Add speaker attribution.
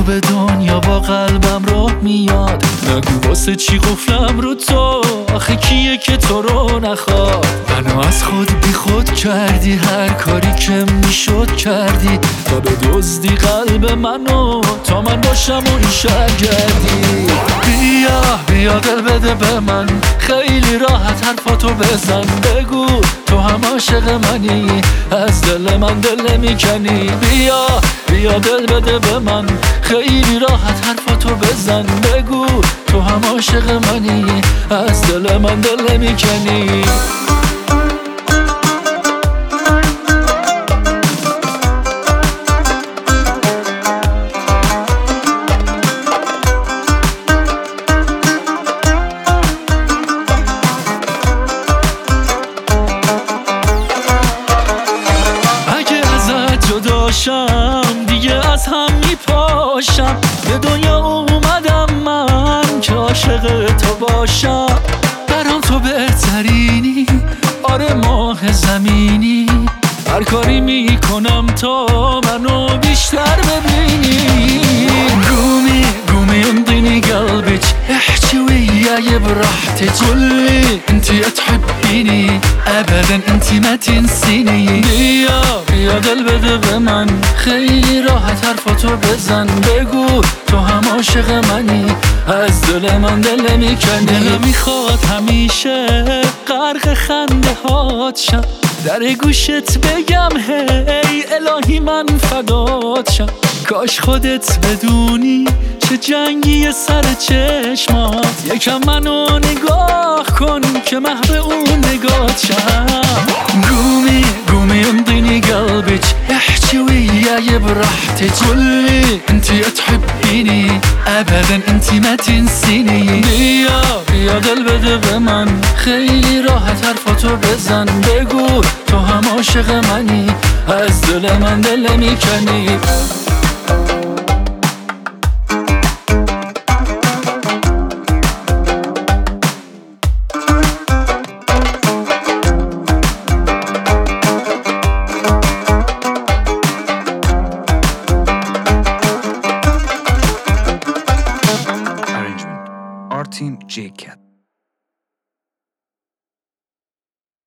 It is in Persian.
Speaker 1: به دنیا با قلبم راه میاد. نگو واسه چی قفلم رو تو، آخه کیه که تو رو نخواد. منو از خود بی خود کردی، هر کاری که میشد کردی تا به دزدی قلب منو، تا من باشم و این شهر گردی. بیا دل بده به من، خیلی راحت حرفاتو بزن. بگو تو هم عاشق منی، از دل من دل نمیکنی. بیا دل بده به من، خیلی راحت حرفاتو بزن. بگو تو هم عاشق منی، از دل من دل نمیکنی. دیگه از هم میپاشم، به دنیا اومدم من که عاشق تو باشم. برام تو بهترینی، آره ماه زمینی. هر کاری میکنم تا منو بیشتر ببینی. قومي انطيني قلبك، احكي وياي براحتك. قولي انتي تحبيني ابدا، انتي ما تنسيني. بیا دل بده به من، خیلی راحت حرفاتو بزن. بگو تو هم عاشق منی، از دل من دل نمیکنی. دلم میخواد همیشه غرق خنده هات شم، در گوشت بگم هی الهی من فدات شم. کاش خودت بدونی چه جنگی سر چشمات. یکم منو نگاه کن که محو اون نگات شم. قومي انطيني قلبك، احكي وياي براحتك. قولي انتي تحبيني ابدا، انتي ما تنسيني. بیا دل بده به من، خیلی راحت حرفاتو بزن. بگو تو هم عاشق منی، از دل من دل نمیکنی.
Speaker 2: Arrangement, Artin J Cat.